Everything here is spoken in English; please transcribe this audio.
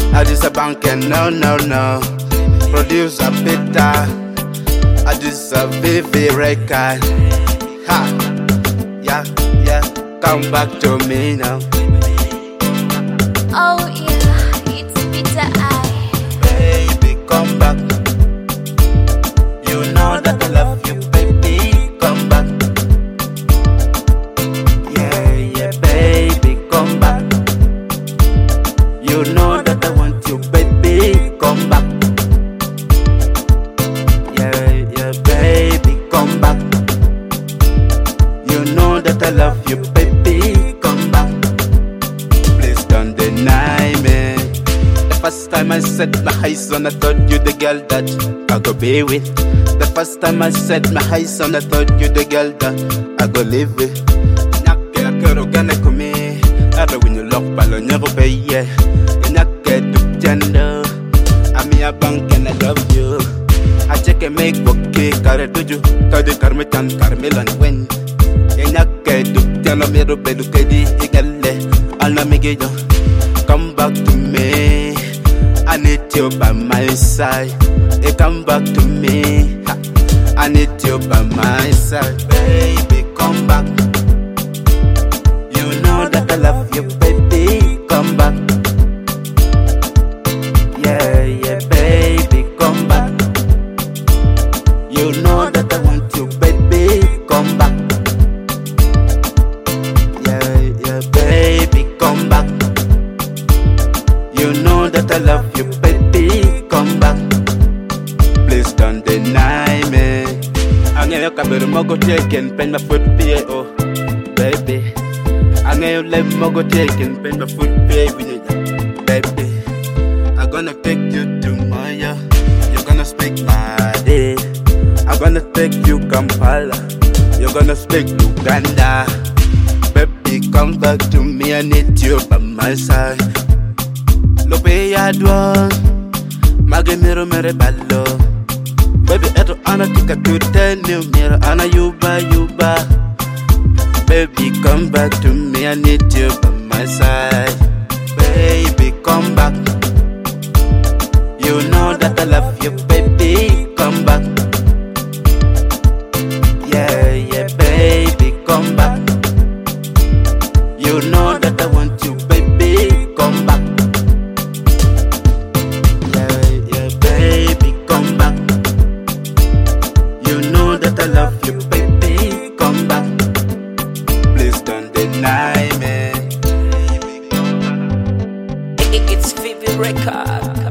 I just a bank and no. Producer Peter, I just a VV record. Ha, yeah, come back to me now. Oh yeah, it's Peter I. Baby, come back. You know that I love you, baby, come back. Yeah, baby, come back. You know that I want you, baby, come back. Yeah, baby, come back. You know that I love you, baby, come back. Please don't deny me. The first time I set my eyes on, I thought you the girl that I go be with. The first time I set my eyes on, I thought you the girl that I go live with. Nyake akero gane kumi, aro when you lock palo nyero beye. Nyake du jendo, ami abang and I love you. I check and make okay, kare tuju, kade karmetan karmelan wen. Nyake du jendo mero bedu kedi igale, alna migejo. Come back to me, I need you by my side. Hey, come back to me, I need you by my side. Baby, come back. You know that I love you, baby, come back. Yeah, baby, come back. You know that I want you, baby, come back. Yeah, baby, come back. You know that I love you, baby, come back. Please don't deny me. Angayo kabero mogo taken, pen my foot pay, oh, baby. Angayo let mogo taken, pen my foot pay, baby. I'm gonna take you to Maya. You're gonna speak my day. I'm gonna take you Kampala. You're gonna speak Uganda. Baby, come back to me. I need you by my side. Lope ya dwa, magemiro mere ballo. Baby, eto ana tika tuteni miro ana yuba. Baby, come back to me. I need you by my side. Baby, come back. You know that I love you, baby, come back. Yeah, baby, come back. You know that I want you, baby, come back. Yeah, baby, come back. You know that I love you, baby, come back. Please don't deny me. It's VV Record.